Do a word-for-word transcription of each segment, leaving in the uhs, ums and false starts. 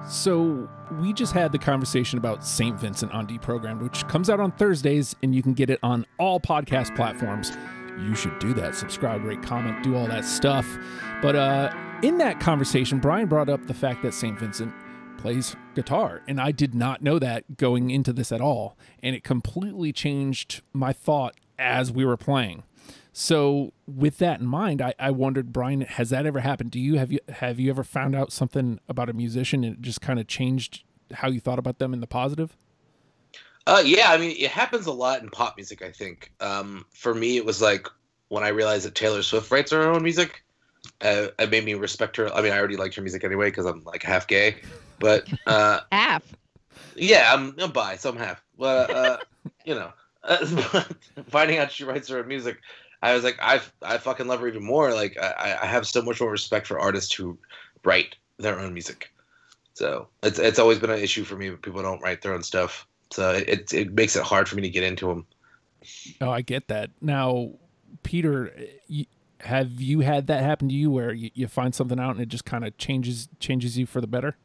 So we just had the conversation about Saint Vincent on Deprogrammed, which comes out on Thursdays, and you can get it on all podcast platforms. You should do that. Subscribe, rate, comment, do all that stuff. But uh, in that conversation, Brian brought up the fact that Saint Vincent plays guitar, and I did not know that going into this at all, and it completely changed my thought as we were playing. So with that in mind, I, I wondered, Brian, has that ever happened to you? Have you have you ever found out something about a musician and it just kind of changed how you thought about them in the positive? Uh, yeah, I mean, it happens a lot in pop music, I think. Um, for me, it was like when I realized that Taylor Swift writes her own music, uh, it made me respect her. I mean, I already liked her music anyway because I'm like half gay, but uh, half. Yeah, I'm, I'm bi, so I'm half. But uh, you know, uh, finding out she writes her own music, I was like, I I fucking love her even more. Like, I, I have so much more respect for artists who write their own music. So it's it's always been an issue for me when people don't write their own stuff. So it it makes it hard for me to get into them. Oh, I get that. Now, Peter, you, have you had that happen to you where you, you find something out and it just kind of changes changes you for the better?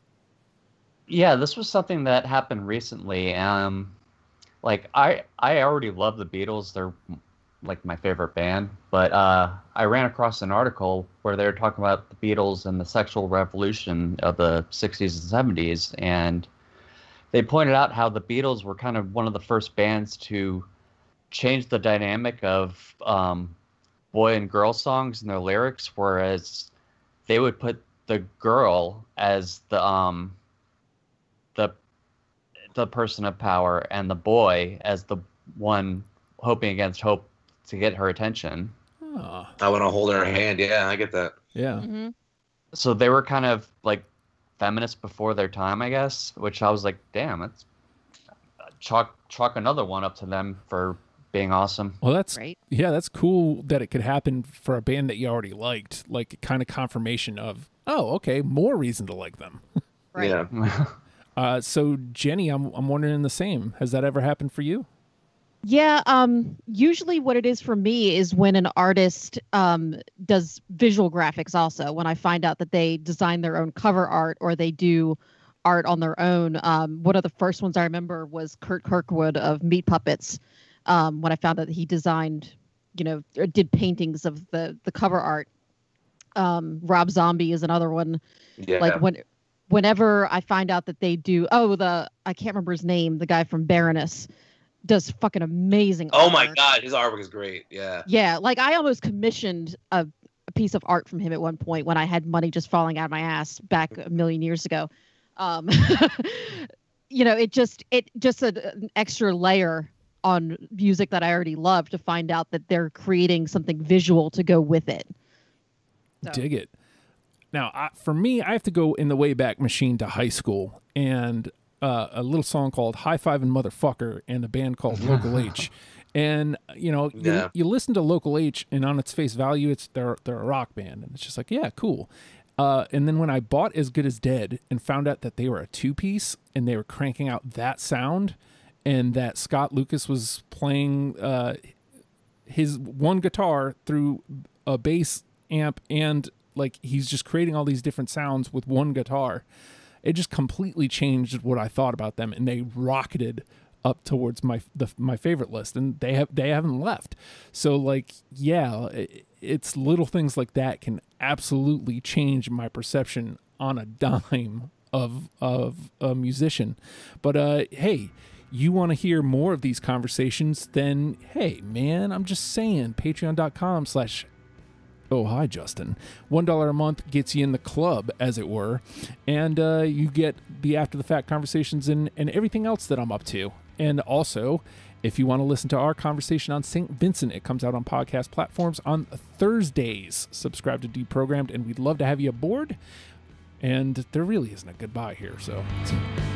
Yeah, this was something that happened recently. Um, like I I already love the Beatles. They're like my favorite band, but uh, I ran across an article where they were talking about the Beatles and the sexual revolution of the sixties and seventies, and they pointed out how the Beatles were kind of one of the first bands to change the dynamic of um, boy and girl songs in their lyrics, whereas they would put the girl as the um, the the person of power and the boy as the one hoping against hope to get her attention. Oh. I want to hold her hand. Yeah, I get that. Yeah. Mm-hmm. So they were kind of like feminists before their time, I guess, which I was like, damn, that's chalk chalk another one up to them for being awesome. Well, that's right. Yeah, that's cool that it could happen for a band that you already liked, like kind of confirmation of, oh, okay, more reason to like them. Right. Yeah. uh, so Jenny, I'm I'm wondering the same. Has that ever happened for you? Yeah, um, usually what it is for me is when an artist um, does visual graphics also, when I find out that they design their own cover art or they do art on their own. Um, one of the first ones I remember was Kurt Kirkwood of Meat Puppets, um, when I found out that he designed, you know, or did paintings of the, the cover art. Um, Rob Zombie is another one. Yeah. Like when, whenever I find out that they do, oh, the, I can't remember his name, the guy from Baroness, does fucking amazing Oh my artwork. god, his artwork is great. Yeah. Yeah, like I almost commissioned a, a piece of art from him at one point when I had money just falling out of my ass back a million years ago. Um, you know, it just it just a, an extra layer on music that I already love to find out that they're creating something visual to go with it. So. Dig it. Now, I, for me, I have to go in the Wayback Machine to high school, and uh, a little song called High Five and Motherfucker and a band called Local H. And, you know, you, Yeah. you listen to Local H, and on its face value, it's they're, they're a rock band. And it's just like, yeah, cool. Uh, and then when I bought As Good as Dead and found out that they were a two-piece and they were cranking out that sound and that Scott Lucas was playing uh, his one guitar through a bass amp and, like, he's just creating all these different sounds with one guitar, it just completely changed what I thought about them, and they rocketed up towards my the, my favorite list, and they have they haven't left. So, like, yeah, it, it's little things like that can absolutely change my perception on a dime of of a musician. But uh, hey, you want to hear more of these conversations? Then hey, man, I'm just saying, patreon dot com slash Oh, hi, Justin. One dollar a month gets you in the club, as it were, and uh, you get the after-the-fact conversations and, and everything else that I'm up to. And also, if you want to listen to our conversation on Saint Vincent, it comes out on podcast platforms on Thursdays. Subscribe to Deprogrammed, and we'd love to have you aboard. And there really isn't a goodbye here, so